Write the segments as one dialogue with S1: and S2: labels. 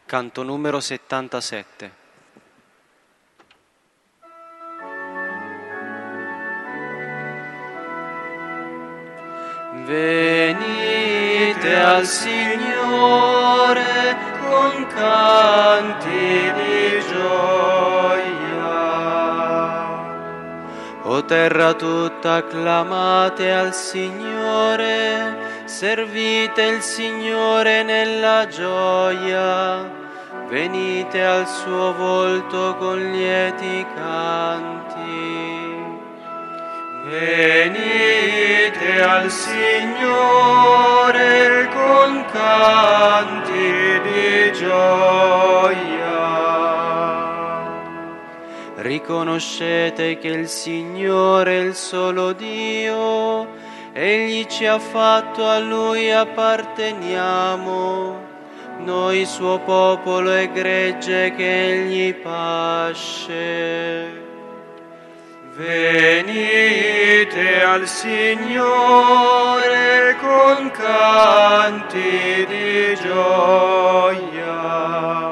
S1: Canto numero 77. Venite al Signore con canti di gioia. O terra tutta, acclamate al Signore, servite il Signore nella gioia, venite al suo volto con lieti canti. Venite al Signore con canti di gioia. Riconoscete che il Signore è il solo Dio, Egli ci ha fatto, a Lui apparteniamo, noi suo popolo e gregge che Egli pasce. Venite al Signore con canti di gioia.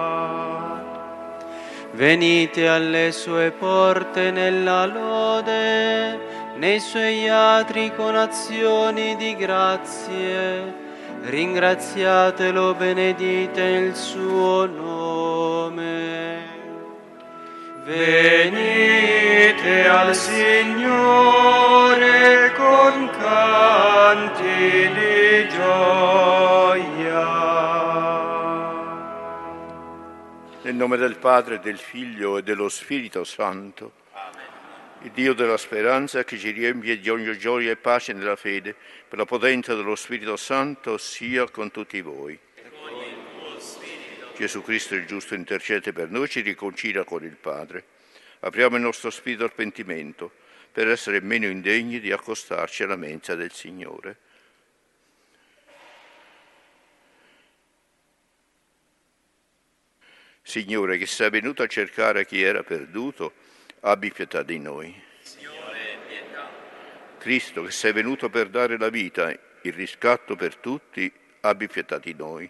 S1: Venite alle sue porte nella lode, nei suoi atri con azioni di grazie. Ringraziatelo, benedite il suo nome. Venite al Signore con canti di gioia.
S2: Nel nome del Padre, del Figlio e dello Spirito Santo. Amen. Il Dio della speranza che ci riempie di ogni gioia e pace nella fede, per la potenza dello Spirito Santo, sia con tutti voi. Gesù Cristo il giusto intercede per noi, ci riconcilia con il Padre. Apriamo il nostro spirito al pentimento per essere meno indegni di accostarci alla mensa del Signore. Signore, che sei venuto a cercare chi era perduto, abbi pietà di noi.
S3: Signore, pietà.
S2: Cristo, che sei venuto per dare la vita, il riscatto per tutti, abbi pietà di noi.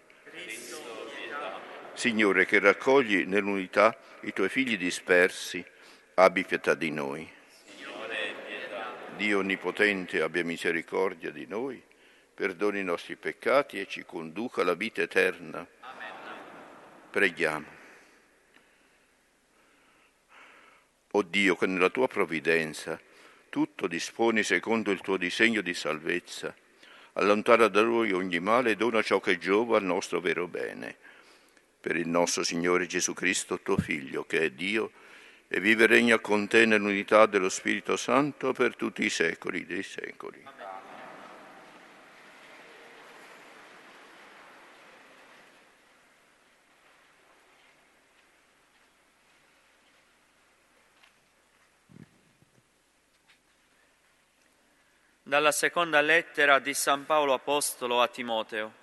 S2: Signore, che raccogli nell'unità i tuoi figli dispersi, abbi pietà di noi.
S3: Signore, pietà.
S2: Dio Onnipotente, abbia misericordia di noi, perdoni i nostri peccati e ci conduca alla vita eterna.
S3: Amen.
S2: Preghiamo. O Dio, che nella tua provvidenza tutto disponi secondo il tuo disegno di salvezza, allontana da noi ogni male e dona ciò che giova al nostro vero bene. Per il nostro Signore Gesù Cristo, tuo Figlio, che è Dio, e vive e regna con te nell'unità dello Spirito Santo per tutti i secoli dei secoli.
S3: Amen. Dalla seconda lettera di San Paolo Apostolo a Timoteo.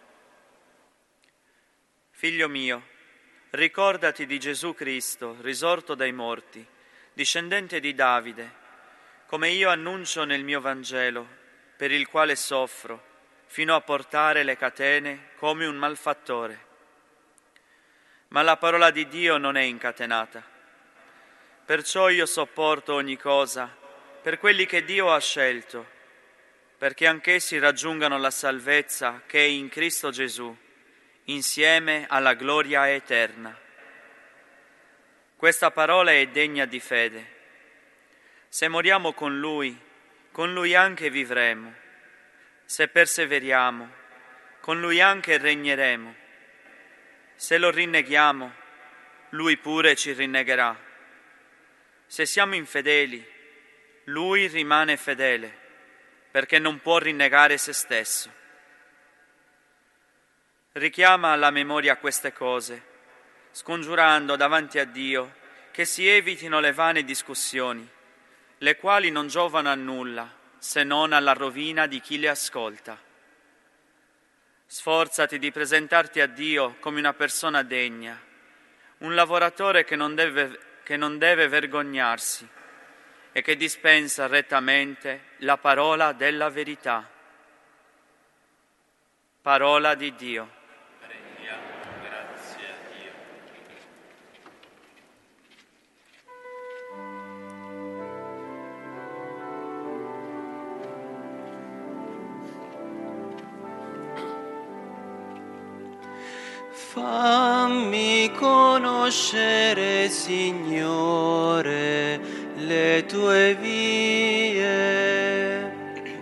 S3: Figlio mio, ricordati di Gesù Cristo, risorto dai morti, discendente di Davide, come io annuncio nel mio Vangelo, per il quale soffro, fino a portare le catene come un malfattore. Ma la parola di Dio non è incatenata. Perciò io sopporto ogni cosa per quelli che Dio ha scelto, perché anch'essi raggiungano la salvezza che è in Cristo Gesù, insieme alla gloria eterna. Questa parola è degna di fede. Se moriamo con Lui anche vivremo. Se perseveriamo, con Lui anche regneremo. Se lo rinneghiamo, Lui pure ci rinnegherà. Se siamo infedeli, Lui rimane fedele, perché non può rinnegare se stesso. Richiama alla memoria queste cose, scongiurando davanti a Dio che si evitino le vane discussioni, le quali non giovano a nulla, se non alla rovina di chi le ascolta. Sforzati di presentarti a Dio come una persona degna, un lavoratore che non deve vergognarsi e che dispensa rettamente la parola della verità. Parola di Dio. Prendiamo grazie a Dio.
S1: Fammi conoscere, Signore, le tue vie.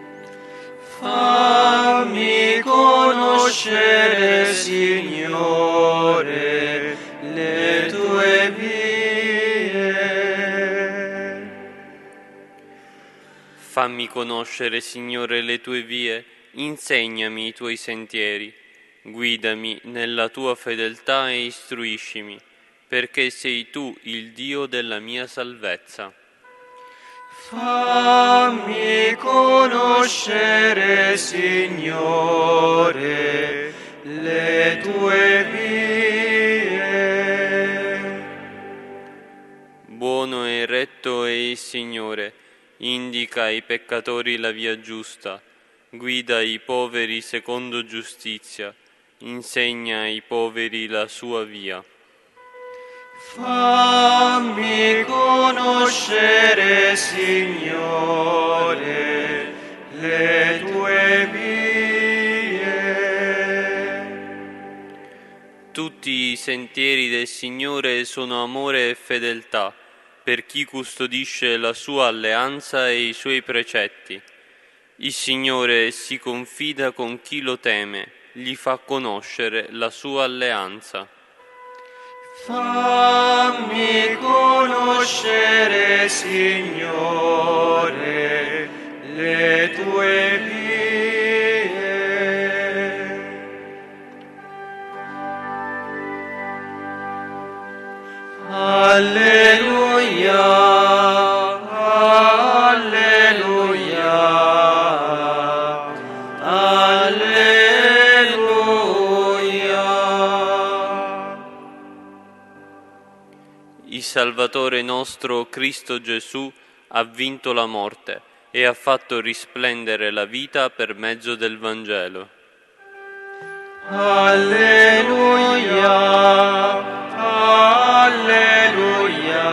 S1: Fammi conoscere, Signore, le tue vie.
S4: Fammi conoscere, Signore, le tue vie, insegnami i tuoi sentieri. Guidami nella tua fedeltà e istruiscimi, perché sei tu il Dio della mia salvezza.
S1: Fammi conoscere, Signore, le tue vie.
S4: Buono e retto è il Signore, indica ai peccatori la via giusta, guida i poveri secondo giustizia, insegna ai poveri la sua via.
S1: Fammi conoscere, Signore, le tue vie.
S4: Tutti i sentieri del Signore sono amore e fedeltà per chi custodisce la sua alleanza e i suoi precetti. Il Signore si confida con chi lo teme, gli fa conoscere la sua alleanza.
S1: Fammi conoscere, Signore, le tue vie. Alleluia, alleluia, alleluia.
S4: Il Salvatore nostro Cristo Gesù ha vinto la morte e ha fatto risplendere la vita per mezzo del Vangelo.
S1: Alleluia, alleluia,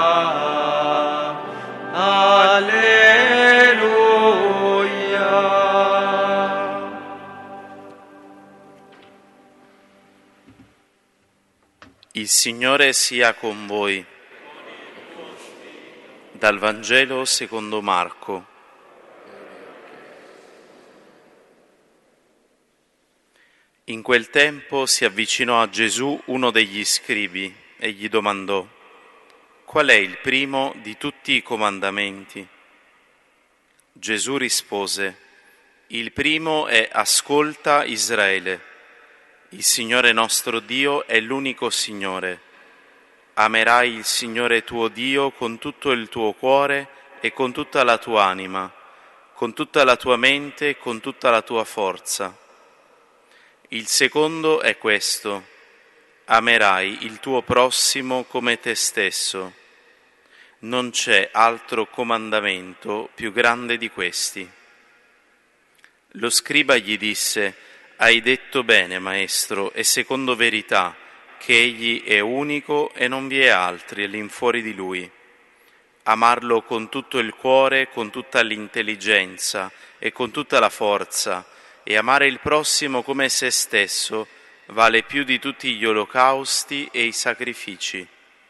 S1: alleluia.
S5: Il Signore sia con voi. Dal Vangelo secondo Marco. In quel tempo si avvicinò a Gesù uno degli scribi e gli domandò: «Qual è il primo di tutti i comandamenti?» Gesù rispose: «Il primo è: ascolta Israele. Il Signore nostro Dio è l'unico Signore. Amerai il Signore tuo Dio con tutto il tuo cuore e con tutta la tua anima, con tutta la tua mente e con tutta la tua forza. Il secondo è questo: amerai il tuo prossimo come te stesso. Non c'è altro comandamento più grande di questi». Lo scriba gli disse: «Hai detto bene, maestro, e secondo verità, che egli è unico e non vi è altri all'infuori di lui. Amarlo con tutto il cuore, con tutta l'intelligenza e con tutta la forza, e amare il prossimo come se stesso vale più di tutti gli olocausti e i sacrifici».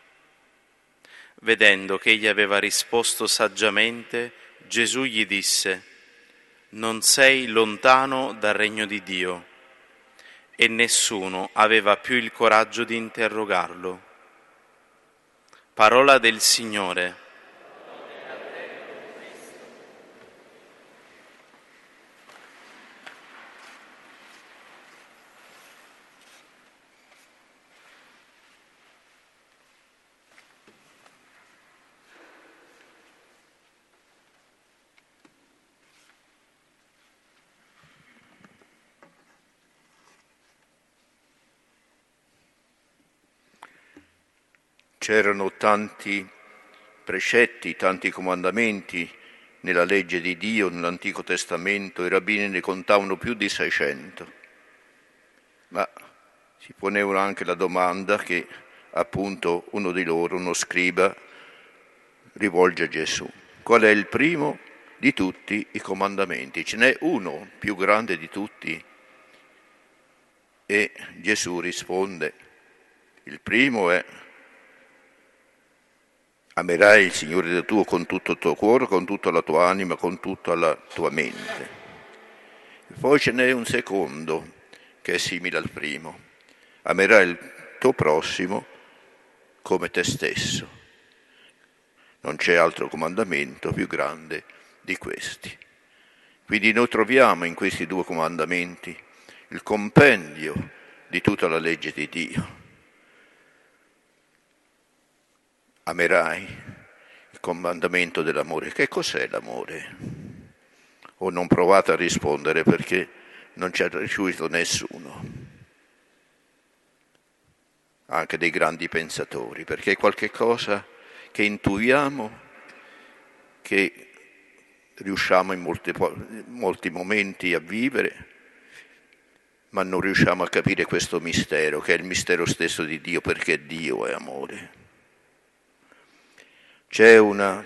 S5: Vedendo che egli aveva risposto saggiamente, Gesù gli disse: «Non sei lontano dal regno di Dio». E nessuno aveva più il coraggio di interrogarlo. Parola del Signore.
S2: C'erano tanti precetti, tanti comandamenti nella legge di Dio, nell'Antico Testamento. I rabbini ne contavano più di 600. Ma si ponevano anche la domanda che appunto uno di loro, uno scriba, rivolge a Gesù: qual è il primo di tutti i comandamenti? Ce n'è uno più grande di tutti? E Gesù risponde, il primo è: amerai il Signore Dio tuo con tutto il tuo cuore, con tutta la tua anima, con tutta la tua mente. Poi ce n'è un secondo che è simile al primo: amerai il tuo prossimo come te stesso. Non c'è altro comandamento più grande di questi. Quindi noi troviamo in questi due comandamenti il compendio di tutta la legge di Dio. Amerai, il comandamento dell'amore. Che cos'è l'amore? O non provate a rispondere perché non ci ha riuscito nessuno, anche dei grandi pensatori, perché è qualche cosa che intuiamo, che riusciamo in molti momenti a vivere, ma non riusciamo a capire questo mistero, che è il mistero stesso di Dio, perché Dio è amore. C'è una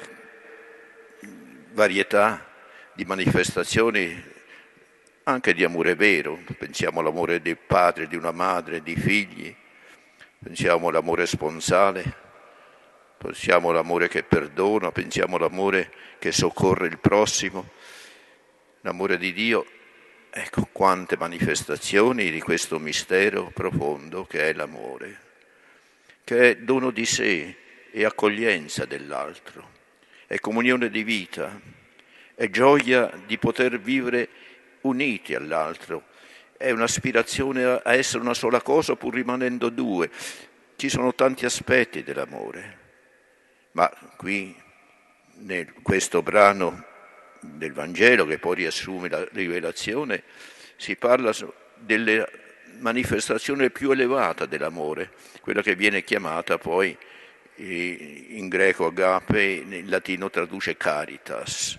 S2: varietà di manifestazioni anche di amore vero. Pensiamo all'amore del padre, di una madre, di figli, pensiamo all'amore sponsale, pensiamo all'amore che perdona, pensiamo all'amore che soccorre il prossimo. L'amore di Dio, ecco quante manifestazioni di questo mistero profondo che è l'amore, che è dono di sé e accoglienza dell'altro, è comunione di vita, è gioia di poter vivere uniti all'altro, è un'aspirazione a essere una sola cosa pur rimanendo due. Ci sono tanti aspetti dell'amore, ma qui in questo brano del Vangelo, che poi riassume la rivelazione, si parla delle manifestazione più elevata dell'amore, quella che viene chiamata poi in greco agape, in latino traduce caritas,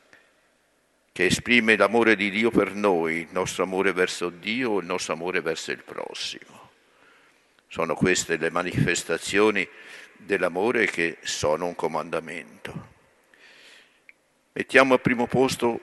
S2: che esprime l'amore di Dio per noi, il nostro amore verso Dio, il nostro amore verso il prossimo. Sono queste le manifestazioni dell'amore che sono un comandamento. Mettiamo al primo posto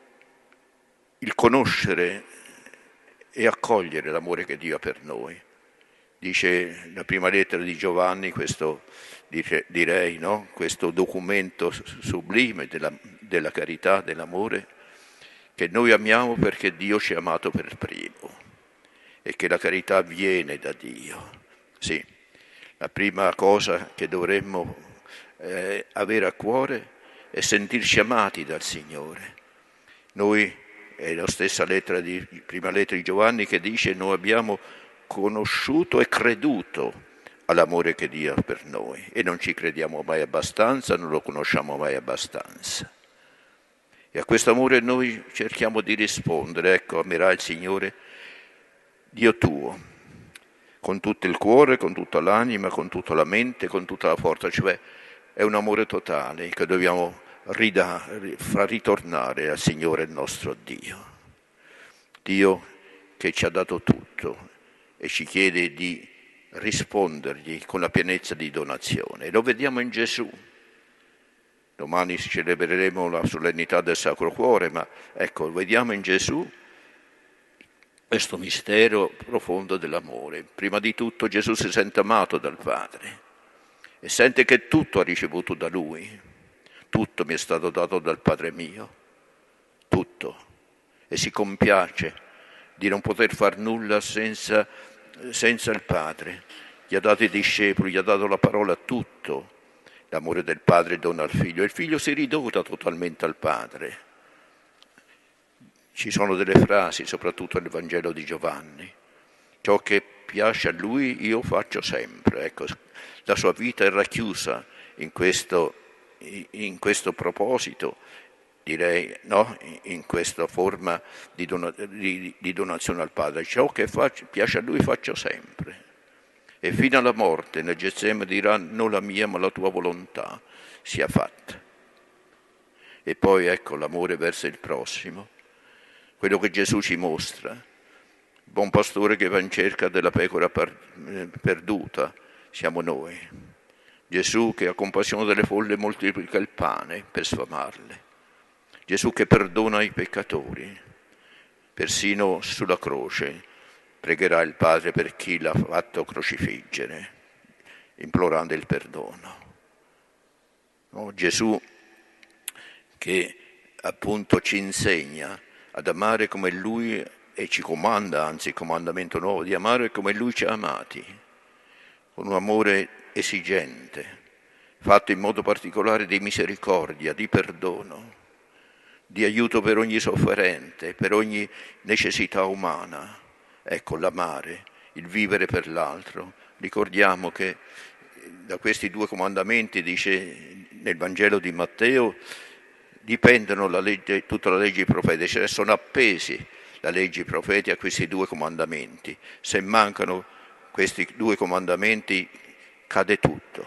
S2: il conoscere e accogliere l'amore che Dio ha per noi. Dice la prima lettera di Giovanni, questo direi, no? Questo documento sublime della carità, dell'amore, che noi amiamo perché Dio ci ha amato per primo e che la carità viene da Dio. Sì, la prima cosa che dovremmo avere a cuore è sentirci amati dal Signore. Noi, è la stessa prima lettera di Giovanni che dice: noi abbiamo conosciuto e creduto all'amore che Dio ha per noi e non ci crediamo mai abbastanza, non lo conosciamo mai abbastanza. E a questo amore noi cerchiamo di rispondere. Ecco, amerai il Signore Dio tuo con tutto il cuore, con tutta l'anima, con tutta la mente, con tutta la forza, cioè è un amore totale che dobbiamo far ritornare al Signore il nostro Dio. Dio che ci ha dato tutto e ci chiede di rispondergli con la pienezza di donazione. Lo vediamo in Gesù. Domani celebreremo la solennità del Sacro Cuore, ma ecco, vediamo in Gesù questo mistero profondo dell'amore. Prima di tutto Gesù si sente amato dal Padre e sente che tutto ha ricevuto da Lui. Tutto mi è stato dato dal Padre mio, tutto. E si compiace di non poter far nulla senza il Padre. Gli ha dato i discepoli, gli ha dato la parola, tutto. L'amore del Padre dona al Figlio e il Figlio si ridotta totalmente al Padre. Ci sono delle frasi, soprattutto nel Vangelo di Giovanni: ciò che piace a Lui io faccio sempre. Ecco, la sua vita è racchiusa in questo proposito, direi, no? In questa forma di donazione al Padre. Ciò che piace a Lui faccio sempre. E fino alla morte nel Getsemani dirà: non la mia ma la tua volontà sia fatta. E poi ecco l'amore verso il prossimo, quello che Gesù ci mostra, il buon pastore che va in cerca della pecora perduta, siamo noi. Gesù che ha compassione delle folle moltiplica il pane per sfamarle. Gesù che perdona i peccatori, persino sulla croce pregherà il Padre per chi l'ha fatto crocifiggere, implorando il perdono. No? Gesù che appunto ci insegna ad amare come Lui e ci comanda, anzi il comandamento nuovo, di amare come Lui ci ha amati, con un amore esigente, fatto in modo particolare di misericordia, di perdono, di aiuto per ogni sofferente, per ogni necessità umana. Ecco, l'amare, il vivere per l'altro. Ricordiamo che da questi 2 comandamenti, dice nel Vangelo di Matteo, dipendono tutta la legge e i profeti, cioè sono appesi la legge e i profeti a questi 2 comandamenti. Se mancano questi 2 comandamenti cade tutto.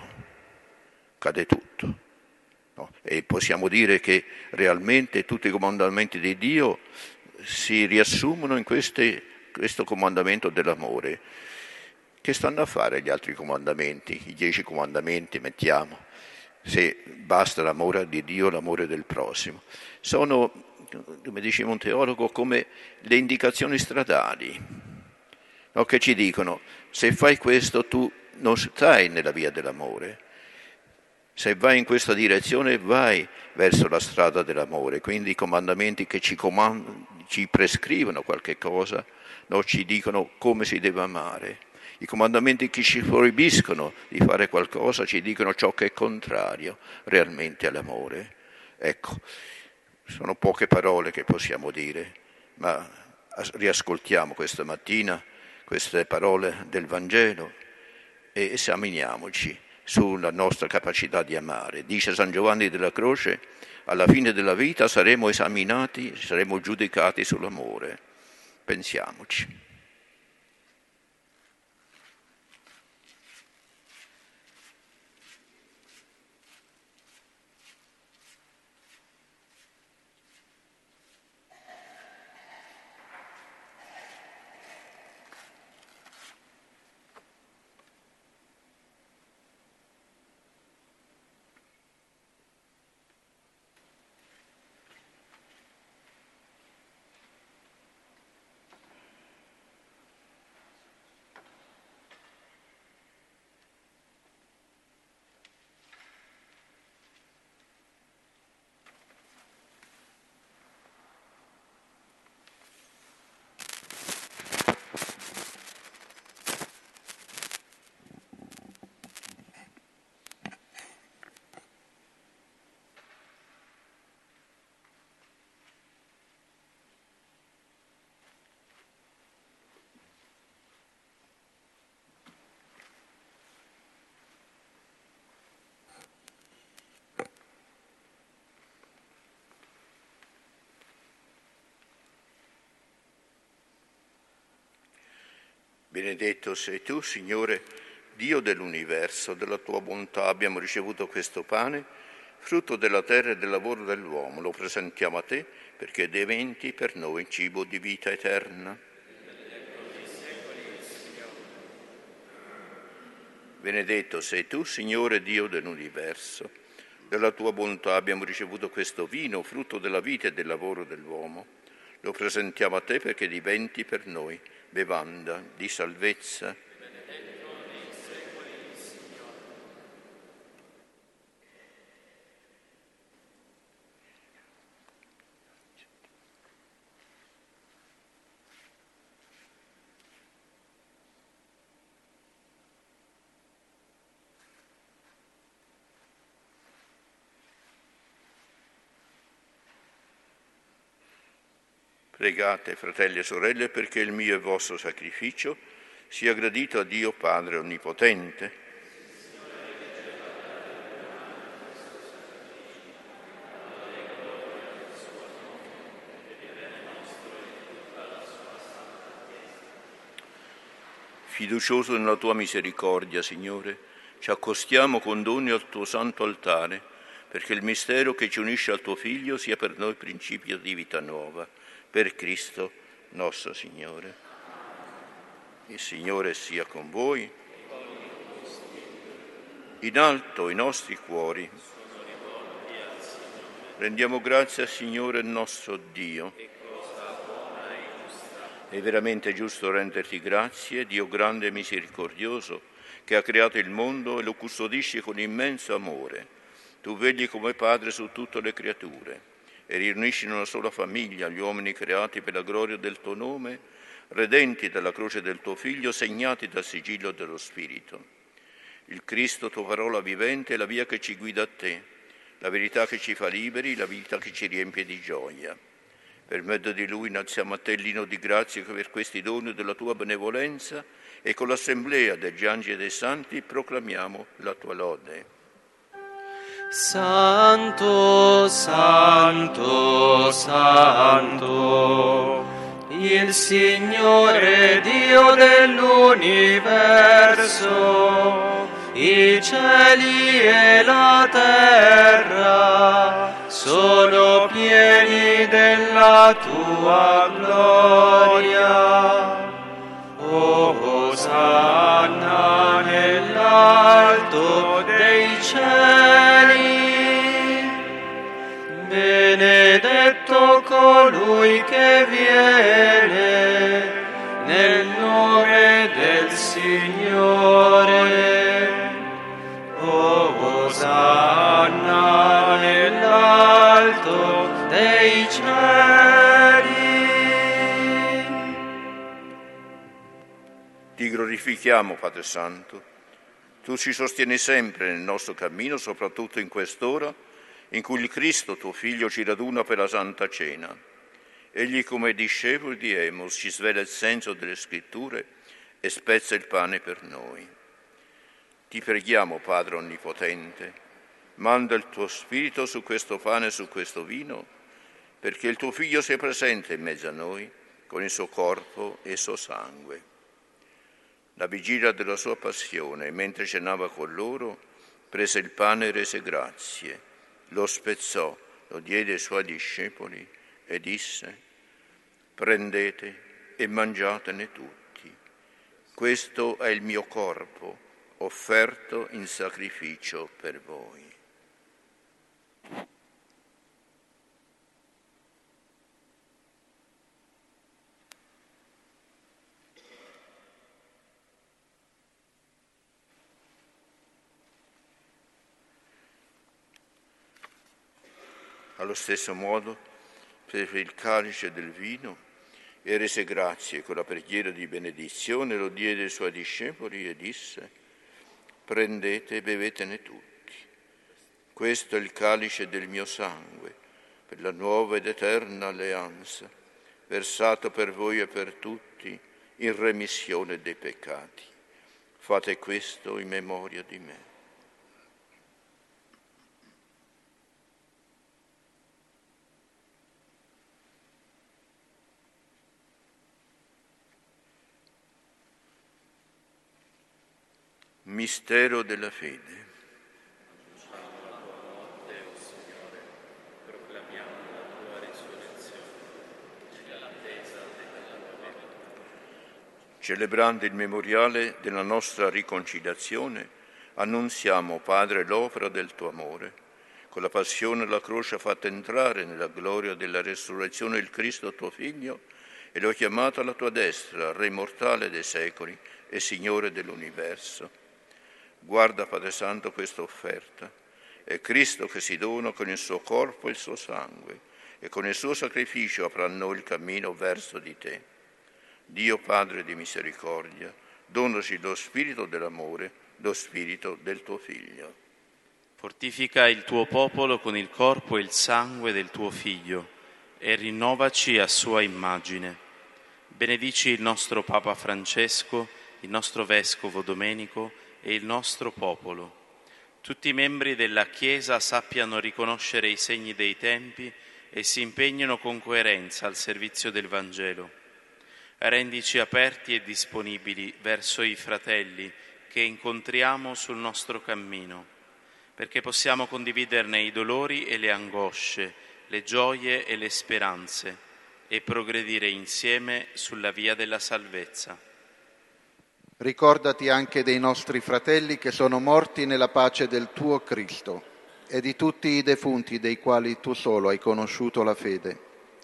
S2: No? E possiamo dire che realmente tutti i comandamenti di Dio si riassumono in questo comandamento dell'amore. Che stanno a fare gli altri comandamenti, i 10 comandamenti, mettiamo, se basta l'amore di Dio, l'amore del prossimo? Sono, come diceva un teologo, come le indicazioni stradali, no? Che ci dicono: se fai questo tu non stai nella via dell'amore, se vai in questa direzione vai verso la strada dell'amore. Quindi i comandamenti che ci prescrivono qualche cosa, no? Ci dicono come si deve amare. I comandamenti che ci proibiscono di fare qualcosa ci dicono ciò che è contrario realmente all'amore. Ecco, sono poche parole che possiamo dire, ma riascoltiamo questa mattina queste parole del Vangelo e esaminiamoci sulla nostra capacità di amare. Dice San Giovanni della Croce: alla fine della vita saremo esaminati, saremo giudicati sull'amore. Pensiamoci. Benedetto sei tu, Signore, Dio dell'universo, della tua bontà abbiamo ricevuto questo pane, frutto della terra e del lavoro dell'uomo. Lo presentiamo a te perché diventi per noi cibo di vita eterna. Benedetto sei tu, Signore, Dio dell'universo, della tua bontà abbiamo ricevuto questo vino, frutto della vita e del lavoro dell'uomo. Lo presentiamo a te perché diventi per noi bevanda di salvezza. Pregate, fratelli e sorelle, perché il mio e il vostro sacrificio sia gradito a Dio Padre Onnipotente. Fiducioso nella tua misericordia, Signore, ci accostiamo con doni al tuo santo altare, perché il mistero che ci unisce al tuo Figlio sia per noi principio di vita nuova. Per Cristo nostro Signore. Il Signore sia con voi. In alto i nostri cuori. Rendiamo grazie al Signore nostro Dio. È veramente giusto renderti grazie, Dio grande e misericordioso, che ha creato il mondo e lo custodisce con immenso amore. Tu vegli come Padre su tutte le creature e riunisci in una sola famiglia gli uomini creati per la gloria del tuo nome, redenti dalla croce del tuo Figlio, segnati dal sigillo dello Spirito. Il Cristo, tua parola vivente, è la via che ci guida a te, la verità che ci fa liberi, la vita che ci riempie di gioia. Per mezzo di Lui innalziamo a te l'inno di grazia per questi doni della tua benevolenza e con l'assemblea degli angeli e dei santi proclamiamo la tua lode.
S1: Santo, Santo, Santo, il Signore Dio dell'universo, i cieli e la terra sono pieni della tua gloria. Osanna nell'alto dei cieli, benedetto colui che viene nel nome del Signore. Osanna nell'alto dei cieli.
S2: Ti glorifichiamo, Padre Santo. Tu ci sostieni sempre nel nostro cammino, soprattutto in quest'ora in cui il Cristo, tuo Figlio, ci raduna per la Santa Cena. Egli, come discepoli di Emos, ci svela il senso delle Scritture e spezza il pane per noi. Ti preghiamo, Padre Onnipotente, manda il tuo Spirito su questo pane e su questo vino, perché il tuo Figlio sia presente in mezzo a noi con il suo corpo e il suo sangue. La vigilia della sua passione, mentre cenava con loro, prese il pane e rese grazie, lo spezzò, lo diede ai suoi discepoli e disse: prendete e mangiatene tutti. Questo è il mio corpo, offerto in sacrificio per voi. Allo stesso modo prese il calice del vino e rese grazie con la preghiera di benedizione, lo diede ai suoi discepoli e disse: prendete e bevetene tutti. Questo è il calice del mio sangue, per la nuova ed eterna alleanza, versato per voi e per tutti in remissione dei peccati. Fate questo in memoria di me. Mistero della fede. Celebrando il memoriale della nostra riconciliazione, annunziamo, Padre, l'opera del tuo amore. Con la passione e la croce ha fatto entrare nella gloria della resurrezione il Cristo, tuo Figlio, e lo hai chiamato alla tua destra, Re mortale dei secoli e Signore dell'universo. Guarda, Padre Santo, questa offerta. È Cristo che si dona con il suo corpo e il suo sangue e con il suo sacrificio apre a noi il cammino verso di te. Dio Padre di misericordia, donaci lo spirito dell'amore, lo spirito del tuo Figlio.
S5: Fortifica il tuo popolo con il corpo e il sangue del tuo Figlio e rinnovaci a sua immagine. Benedici il nostro Papa Francesco, il nostro Vescovo Domenico e il nostro popolo. Tutti i membri della Chiesa sappiano riconoscere i segni dei tempi e si impegnino con coerenza al servizio del Vangelo. Rendici aperti e disponibili verso i fratelli che incontriamo sul nostro cammino, perché possiamo condividerne i dolori e le angosce, le gioie e le speranze e progredire insieme sulla via della salvezza.
S6: Ricordati anche dei nostri fratelli che sono morti nella pace del tuo Cristo e di tutti i defunti dei quali tu solo hai conosciuto la fede.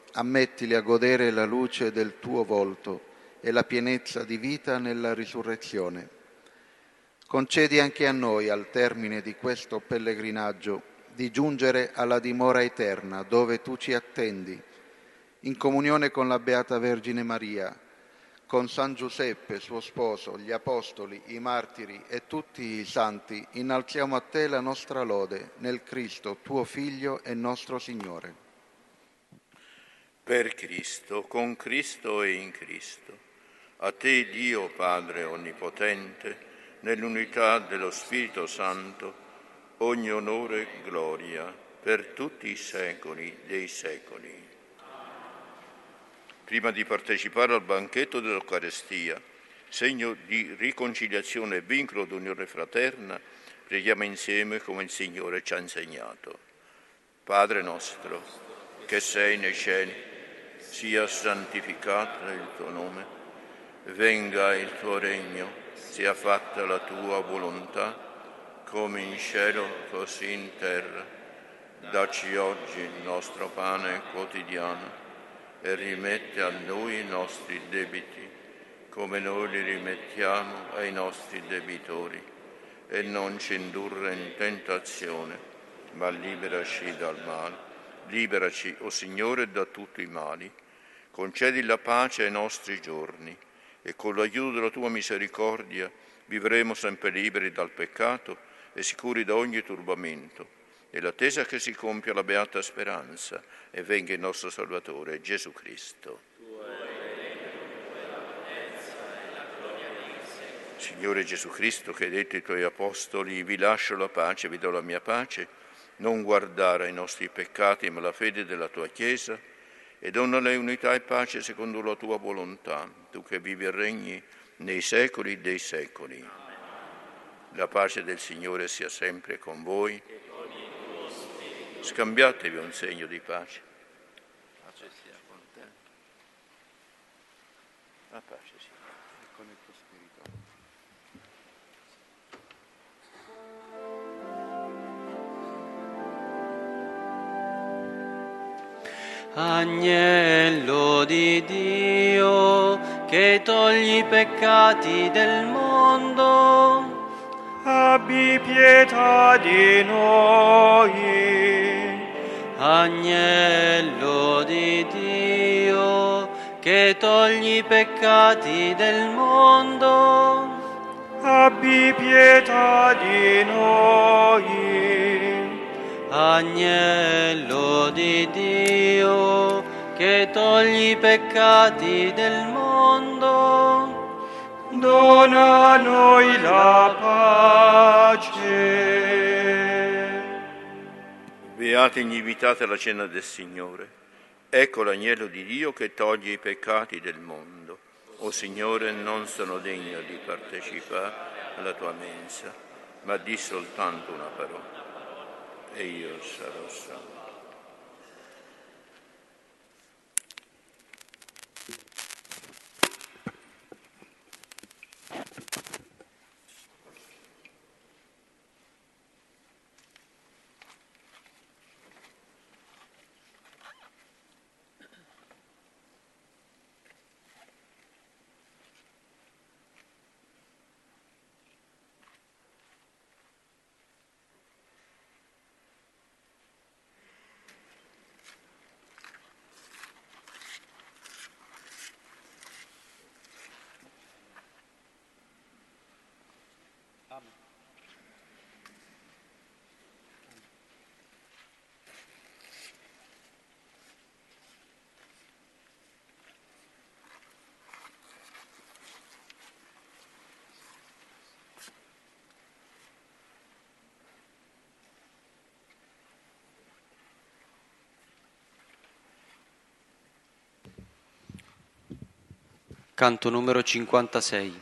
S6: ammettili a godere la luce del tuo volto e la pienezza di vita nella risurrezione. Concedi anche a noi, al termine di questo pellegrinaggio, di giungere alla dimora eterna, dove tu ci attendi, in comunione con la Beata Vergine Maria, con San Giuseppe, suo sposo, gli apostoli, i martiri e tutti i santi, innalziamo a te la nostra lode, nel Cristo, tuo Figlio e nostro Signore.
S2: Per Cristo, con Cristo e in Cristo, a te Dio Padre Onnipotente, nell'unità dello Spirito Santo, ogni onore e gloria per tutti i secoli dei secoli. Prima di partecipare al banchetto dell'Eucarestia, segno di riconciliazione e vincolo d'unione fraterna, preghiamo insieme come il Signore ci ha insegnato. Padre nostro, che sei nei cieli, sia santificato il tuo nome, venga il tuo regno, sia fatta la tua volontà, come in cielo così in terra. Dacci oggi il nostro pane quotidiano e rimette a noi i nostri debiti, come noi li rimettiamo ai nostri debitori, e non ci indurre in tentazione, ma liberaci dal male. Liberaci, o Signore, da tutti i mali. Concedi la pace ai nostri giorni, e con l'aiuto della tua misericordia vivremo sempre liberi dal peccato e sicuri da ogni turbamento, nell'attesa che si compia la beata speranza e venga il nostro Salvatore, Gesù Cristo. Signore Gesù Cristo, che hai detto ai tuoi apostoli, vi lascio la pace, vi do la mia pace, non guardare ai nostri peccati, ma alla fede della tua Chiesa, e donale unità e pace secondo la tua volontà, tu che vivi e regni nei secoli dei secoli. La pace del Signore sia sempre con voi. Scambiatevi un segno di pace. Pace sia con te. La pace sia con il tuo spirito.
S1: Agnello di Dio, che togli i peccati del mondo,
S7: abbi pietà di noi.
S1: Agnello di Dio, che togli i peccati del mondo,
S7: abbi pietà di noi.
S1: Agnello di Dio, che togli i peccati del mondo,
S7: dona a noi la pace.
S2: Beati gli invitati alla cena del Signore. Ecco l'agnello di Dio che toglie i peccati del mondo. O Signore, non sono degno di partecipare alla tua mensa, ma di soltanto una parola, e io sarò salvo.
S1: Canto numero 56.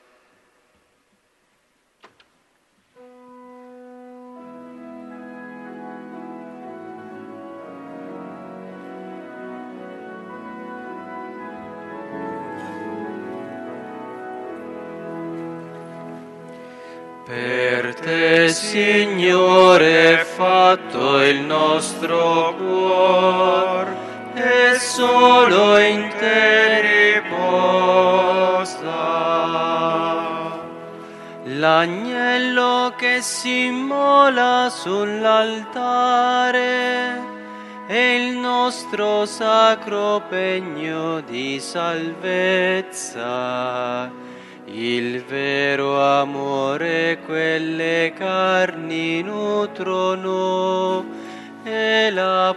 S1: Per te, Signore, è fatto il nostro cuore, e solo in te riposa. L'agnello che si immola sull'altare è il nostro sacro pegno di salvezza, il vero amore quelle carni nutrono e la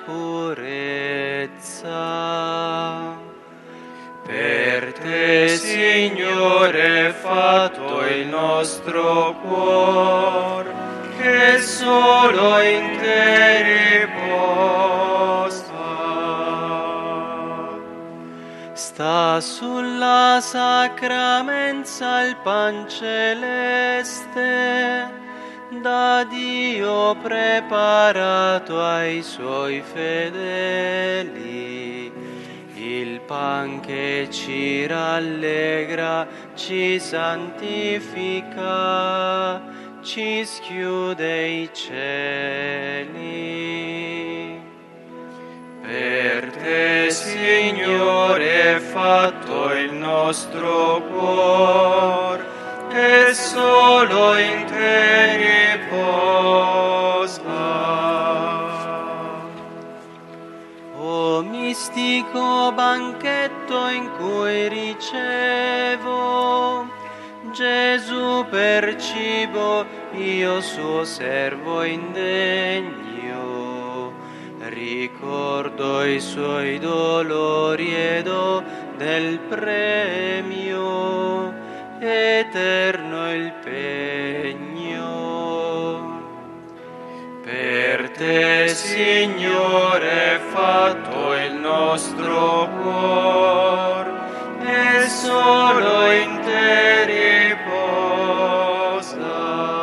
S1: purezza. Per te, Signore, è fatto il nostro cuor, che solo in te riposa. Sta sulla sacra mensa il pan celeste, da Dio preparato ai suoi fedeli, il pan che ci rallegra, ci santifica, ci schiude i cieli. Per te, Signore, è fatto il nostro cuor, che solo in te riposa. O mistico banchetto in cui ricevo Gesù per cibo, io suo servo indegno, ricordo i suoi dolori ed ho del premio eterno il pegno. Per te, Signore, è fatto il nostro cuor, e solo in te riposa.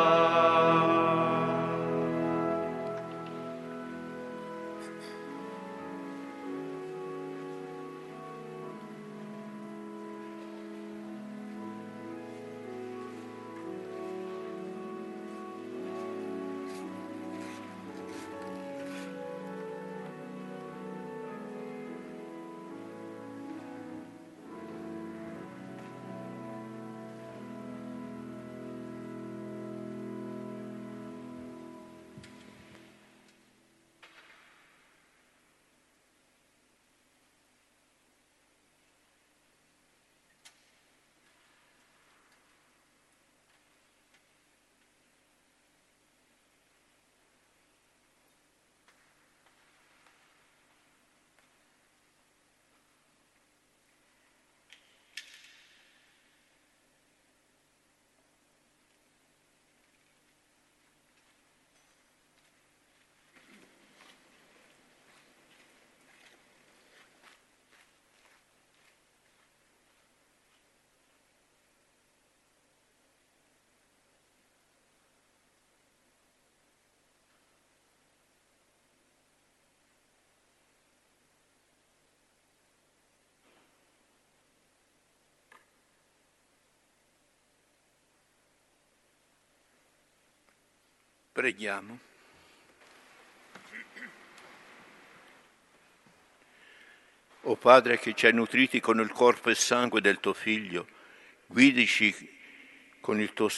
S2: Preghiamo. O Padre che ci hai nutriti con il corpo e sangue del tuo Figlio, guidaci con il tuo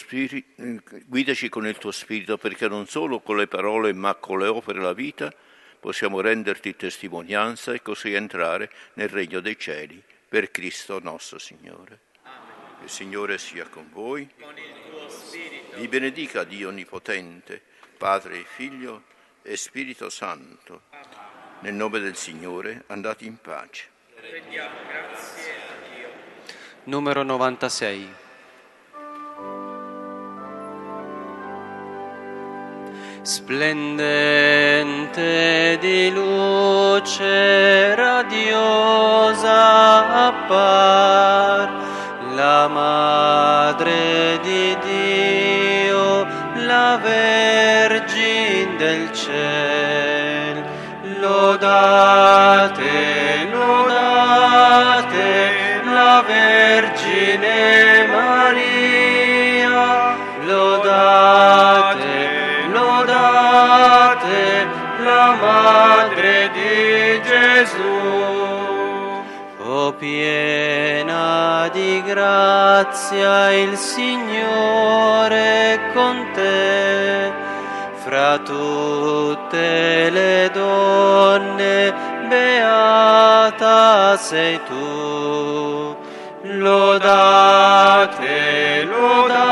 S2: Spirito perché non solo con le parole ma con le opere della vita possiamo renderti testimonianza e così entrare nel regno dei cieli per Cristo nostro Signore. Amen. Il Signore sia con voi.
S3: Con il tuo Spirito.
S2: Vi benedica Dio Onnipotente, Padre, Figlio e Spirito Santo.
S3: Amen.
S2: Nel nome del Signore andate in pace.
S3: Rendiamo grazie a Dio.
S1: Numero 96. Splendente di luce radiosa appar la Madre di Dio, la Vergine del ciel. Lodate, lodate la Vergine Maria, lodate, lodate la Madre di Gesù. O piena di grazia, il Signore è con te. Fra tutte le donne, beata sei tu. Lodate, lodate